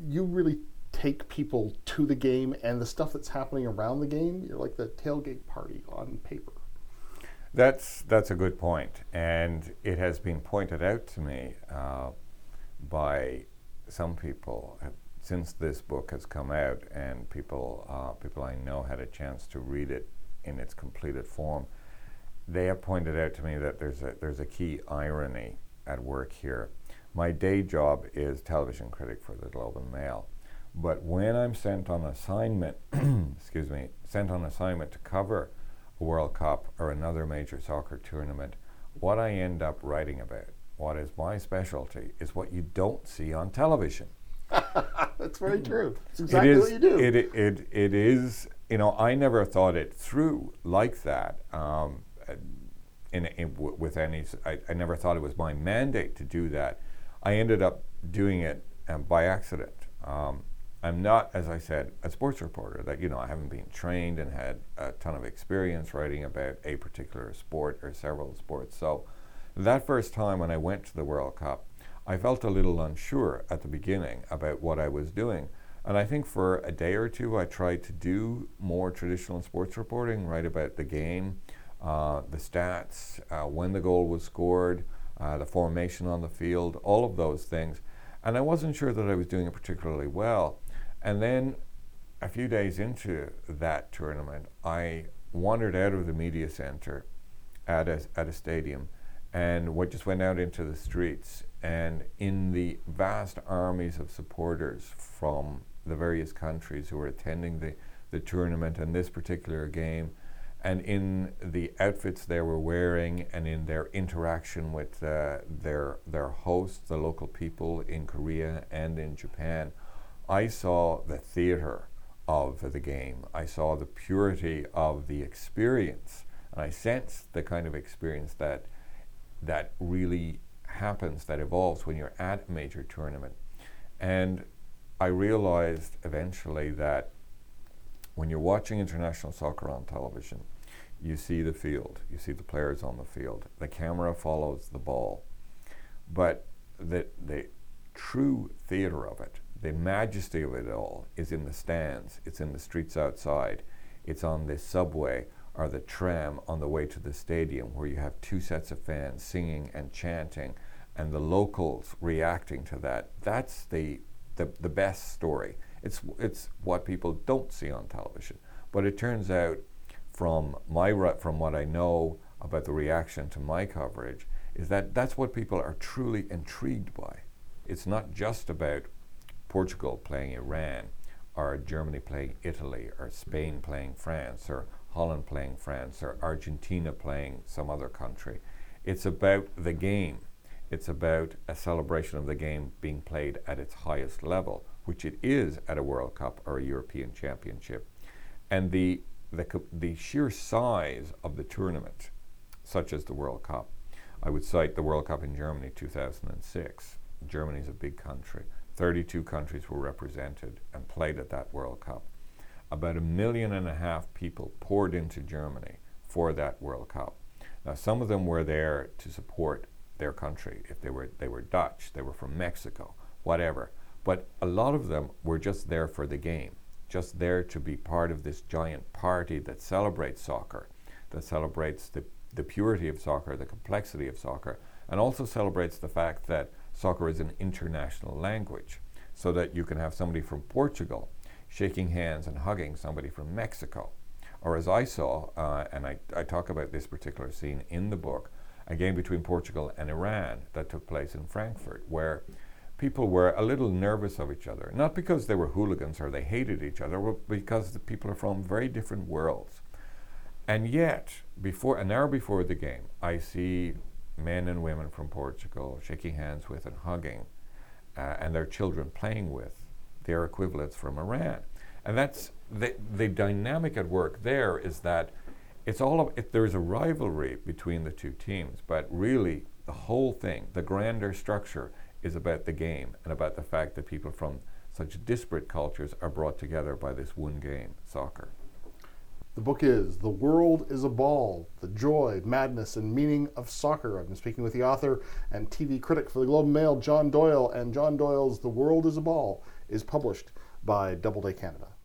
you really take people to the game and the stuff that's happening around the game. You're like the tailgate party on paper. That's a good point, and it has been pointed out to me by some people since this book has come out, and people I know had a chance to read it in its completed form. They have pointed out to me that there's a key irony at work here. My day job is television critic for the Globe and Mail, but when I'm sent on assignment, sent on assignment to cover a World Cup or another major soccer tournament, what I end up writing about, what is my specialty, is what you don't see on television. That's very true. It's exactly what you do. It is, I never thought it through like that. I never thought it was my mandate to do that. I ended up doing it by accident. I'm not, as I said, a sports reporter. That I haven't been trained and had a ton of experience writing about a particular sport or several sports. So that first time when I went to the World Cup, I felt a little unsure at the beginning about what I was doing. And I think for a day or two I tried to do more traditional sports reporting, write about the game, the stats, when the goal was scored, the formation on the field, all of those things. And I wasn't sure that I was doing it particularly well. And then a few days into that tournament, I wandered out of the media center at a stadium and just went out into the streets. And in the vast armies of supporters from the various countries who were attending the tournament and this particular game, and in the outfits they were wearing and in their interaction with their hosts, the local people in Korea and in Japan, I saw the theater of the game. I saw the purity of the experience, and I sensed the kind of experience that really happens, that evolves when you're at a major tournament. And I realized eventually that when you're watching international soccer on television, you see the field, you see the players on the field, the camera follows the ball, but the true theater of it, the majesty of it all, is in the stands, it's in the streets outside, it's on the subway or the tram on the way to the stadium, where you have two sets of fans singing and chanting and the locals reacting to that. That's the best story. It's what people don't see on television. But it turns out from what I know about the reaction to my coverage is that that's what people are truly intrigued by. It's not just about Portugal playing Iran, or Germany playing Italy, or Spain playing France, or Holland playing France, or Argentina playing some other country. It's about the game. It's about a celebration of the game being played at its highest level, which it is at a World Cup or a European Championship. And the sheer size of the tournament, such as the World Cup. I would cite the World Cup in Germany 2006. Germany's a big country. 32 countries were represented and played at that World Cup. About 1.5 million people poured into Germany for that World Cup. Now, some of them were there to support their country. If they were Dutch, they were from Mexico, whatever. But a lot of them were just there for the game, just there to be part of this giant party that celebrates soccer, that celebrates the purity of soccer, the complexity of soccer, and also celebrates the fact that soccer is an international language, so that you can have somebody from Portugal shaking hands and hugging somebody from Mexico. Or as I saw, and I talk about this particular scene in the book, a game between Portugal and Iran that took place in Frankfurt, where people were a little nervous of each other, not because they were hooligans or they hated each other, but because the people are from very different worlds. And yet, an hour before the game, I see men and women from Portugal shaking hands with and hugging, and their children playing with their equivalents from Iran. And that's the dynamic at work there, is that there is a rivalry between the two teams, but really the whole thing, the grander structure, is about the game and about the fact that people from such disparate cultures are brought together by this one game, soccer. The book is The World is a Ball, The Joy, Madness, and Meaning of Soccer. I've been speaking with the author and TV critic for the Globe and Mail, John Doyle, and John Doyle's The World is a Ball is published by Doubleday Canada.